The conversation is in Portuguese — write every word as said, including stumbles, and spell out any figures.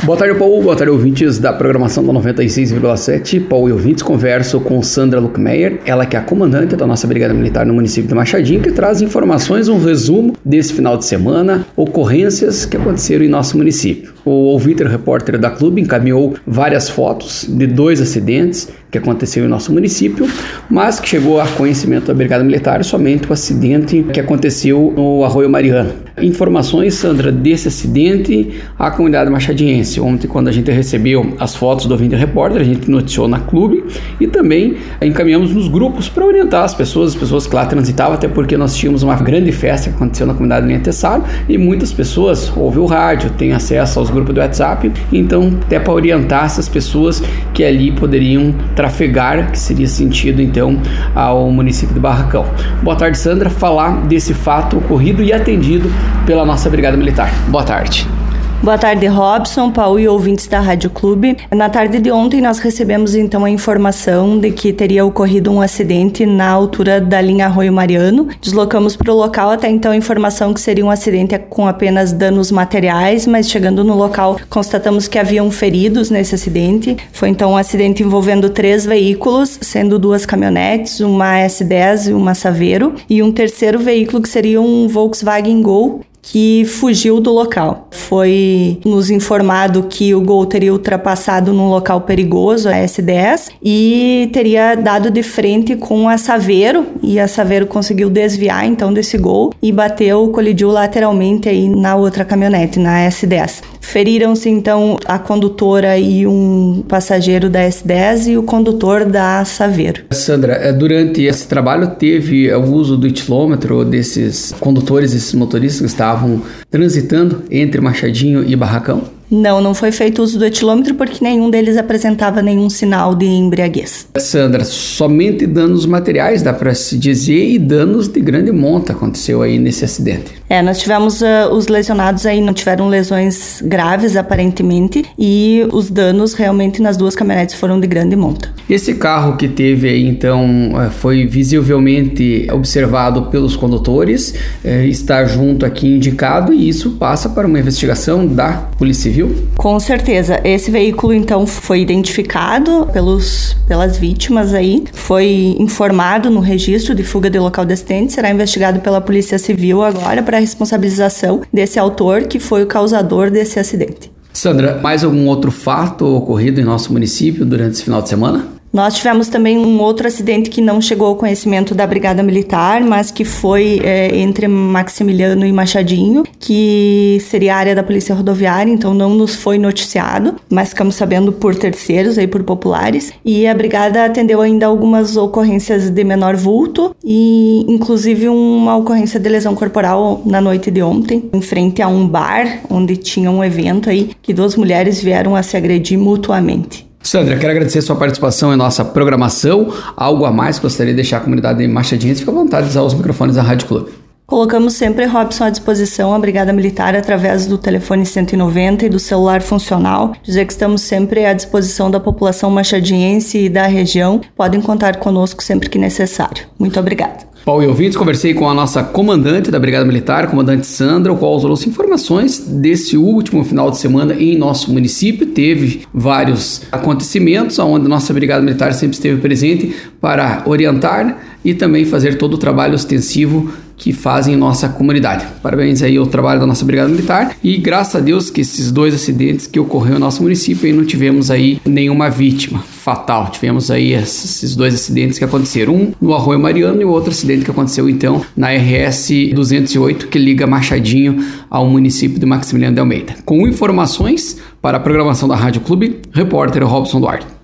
Boa tarde, Paulo. Boa tarde, ouvintes da programação da noventa e seis vírgula sete. Paulo e ouvintes, converso com Sandra Luckmeyer, ela que é a comandante da nossa Brigada Militar no município de Machadinho, que traz informações, um resumo desse final de semana, ocorrências que aconteceram em nosso município. O ouvinte, repórter da Clube, encaminhou várias fotos de dois acidentes que aconteceu em nosso município, mas que chegou a conhecimento da Brigada Militar somente o acidente que aconteceu no Arroio Mariano. Informações, Sandra, desse acidente à comunidade machadiense. Ontem, quando a gente recebeu as fotos do ouvinte repórter, a gente noticiou na Clube e também encaminhamos nos grupos para orientar as pessoas, as pessoas que lá transitavam, até porque nós tínhamos uma grande festa que aconteceu na comunidade de Linha Tessaro e muitas pessoas ouvem o rádio, têm acesso aos grupos do WhatsApp, então até para orientar essas pessoas que ali poderiam trafegar, que seria sentido então ao município de Barracão. Boa tarde, Sandra. Falar desse fato ocorrido e atendido pela nossa Brigada Militar. Boa tarde. Boa tarde, Robson, Paulo e ouvintes da Rádio Clube. Na tarde de ontem nós recebemos então a informação de que teria ocorrido um acidente na altura da linha Arroio Mariano. Deslocamos para o local, até então a informação que seria um acidente com apenas danos materiais, mas chegando no local constatamos que haviam feridos nesse acidente. Foi então um acidente envolvendo três veículos, sendo duas caminhonetes, uma S dez e uma Saveiro, e um terceiro veículo que seria um Volkswagen Gol, que fugiu do local. Foi nos informado que o Gol teria ultrapassado num local perigoso, a S dez, e teria dado de frente com a Saveiro, e a Saveiro conseguiu desviar então desse Gol e bateu, colidiu lateralmente aí na outra caminhonete, na S dez. Feriram-se então a condutora e um passageiro da S dez e o condutor da Saveiro. Sandra, durante esse trabalho teve o uso do etilômetro desses condutores, esses motoristas que estavam transitando entre Machadinho e Barracão? Não, não foi feito uso do etilômetro porque nenhum deles apresentava nenhum sinal de embriaguez. Sandra, somente danos materiais, dá para se dizer, e danos de grande monta aconteceu aí nesse acidente. É, nós tivemos uh, os lesionados aí, não tiveram lesões graves aparentemente, e os danos realmente nas duas caminhonetes foram de grande monta. Esse carro que teve aí então foi visivelmente observado pelos condutores, eh, está junto aqui indicado, e isso passa para uma investigação da Polícia Civil? Com certeza. Esse veículo, então, foi identificado pelos, pelas vítimas aí, foi informado no registro de fuga de local de acidente, será investigado pela Polícia Civil agora para a responsabilização desse autor, que foi o causador desse acidente. Sandra, mais algum outro fato ocorrido em nosso município durante esse final de semana? Nós tivemos também um outro acidente que não chegou ao conhecimento da Brigada Militar, mas que foi é, entre Maximiliano e Machadinho, que seria a área da Polícia Rodoviária, então não nos foi noticiado, mas ficamos sabendo por terceiros, aí por populares, e a Brigada atendeu ainda algumas ocorrências de menor vulto, e inclusive uma ocorrência de lesão corporal na noite de ontem, em frente a um bar, onde tinha um evento aí, que duas mulheres vieram a se agredir mutuamente. Sandra, quero agradecer a sua participação em nossa programação. Algo a mais que gostaria de deixar a comunidade machadiense? Fica à vontade de usar os microfones da Rádio Clube. Colocamos sempre, Robson, à disposição a Brigada Militar através do telefone cento e noventa e do celular funcional. Dizer que estamos sempre à disposição da população machadiense e da região. Podem contar conosco sempre que necessário. Muito obrigada. Paulo e ouvintes, conversei com a nossa comandante da Brigada Militar, comandante Sandra, o qual trouxe informações desse último final de semana em nosso município. Teve vários acontecimentos onde a nossa Brigada Militar sempre esteve presente para orientar e também fazer todo o trabalho ostensivo que fazem em nossa comunidade. Parabéns aí ao trabalho da nossa Brigada Militar, e graças a Deus que esses dois acidentes que ocorreram no nosso município aí não tivemos aí nenhuma vítima fatal. Tivemos aí esses dois acidentes que aconteceram, um no Arroio Mariano e o outro acidente que aconteceu então na R S duzentos e oito, que liga Machadinho ao município de Maximiliano de Almeida. Com informações para a programação da Rádio Clube, repórter Robson Duarte.